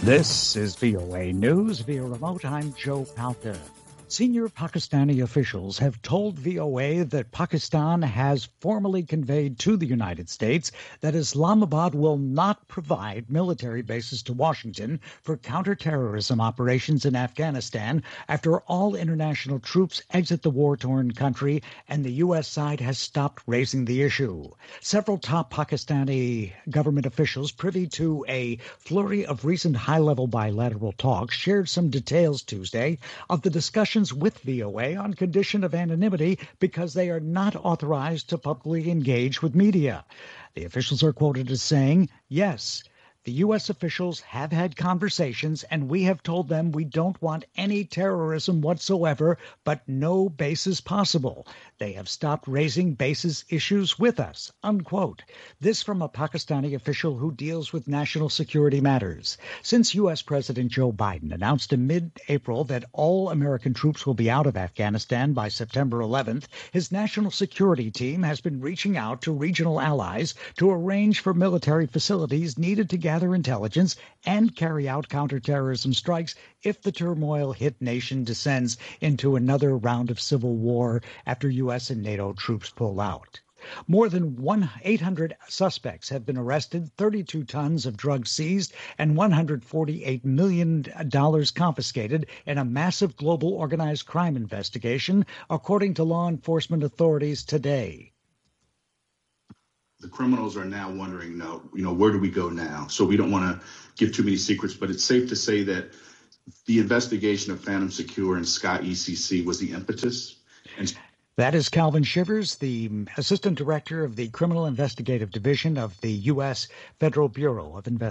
This is VOA News via remote. I'm Joe Palca. Senior Pakistani officials have told VOA that Pakistan has formally conveyed to the United States that Islamabad will not provide military bases to Washington for counterterrorism operations in Afghanistan after all international troops exit the war-torn country and the U.S. side has stopped raising the issue. Several top Pakistani government officials privy to a flurry of recent high-level bilateral talks shared some details Tuesday of the discussions with VOA on condition of anonymity because they are not authorized to publicly engage with media. The officials are quoted as saying, yes, the U.S. officials have had conversations and we have told them we don't want any terrorism whatsoever, but no bases possible. They have stopped raising bases issues with us, unquote. This from a Pakistani official who deals with national security matters. Since U.S. President Joe Biden announced in mid-April that all American troops will be out of Afghanistan by September 11th, his national security team has been reaching out to regional allies to arrange for military facilities needed to gather intelligence and carry out counterterrorism strikes if the turmoil-hit nation descends into another round of civil war after U.S. and NATO troops pull out. More than 800 suspects have been arrested, 32 tons of drugs seized, and $148 million confiscated in a massive global organized crime investigation, according to law enforcement authorities today. The criminals are now wondering, where do we go now? So we don't want to give too many secrets, but it's safe to say that the investigation of Phantom Secure and Sky ECC was the impetus. That is Calvin Shivers, the Assistant Director of the Criminal Investigative Division of the U.S. Federal Bureau of Investigation.